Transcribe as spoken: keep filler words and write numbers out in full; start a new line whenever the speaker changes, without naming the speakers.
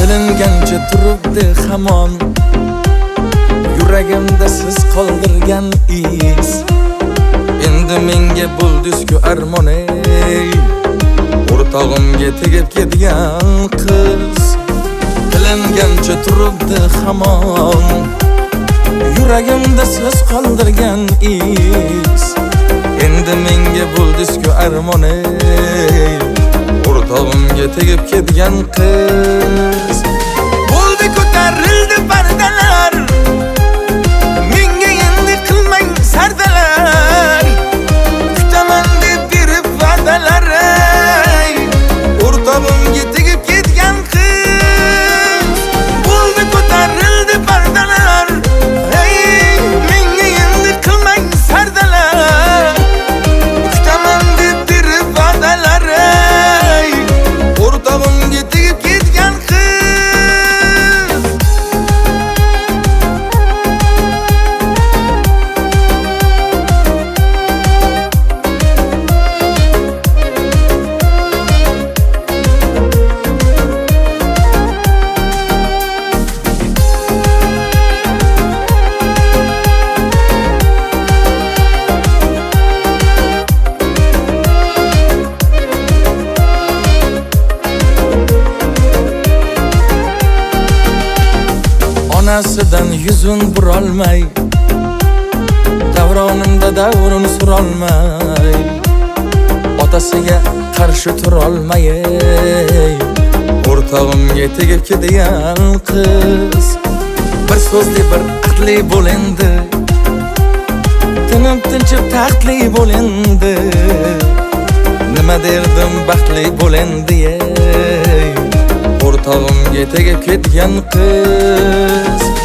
Tilingancha turibdi hamon yuragimda siz qoldirgan iz. Endi menga buldizku armon ey, o'rtog'imga tegib ketgan qiz. Tilingancha turibdi hamon yuragimda siz qoldirgan iz. Endi menga buldizku armon ey, o'rtog'imga tegib ketgan qiz. Bo'ldi ko'tarildi pardalar, menga endi qilmang sardalar. Kutaman deb berib va'dalar ey, o'rtog'imga tegib ketgan qiz. Bo'ldi ko'tarildi pardalar, ey menga endi qilmang sardalar. Kutaman deb berib va'dalar ey, o'rtog'imga tegib ketgan qiz. Onasidan yuzun burolmay, davronimda davrin surolmay, otasiga qarshi turolmay, o'rtog'imga tegib ketgan qiz. Bir so'zli bir aqli bo'l endi, tinib tinchib taxtli bo'l endi. Nima derdim baxtli bo'l endi ey, o'rtog'imga tegib ketgan qiz.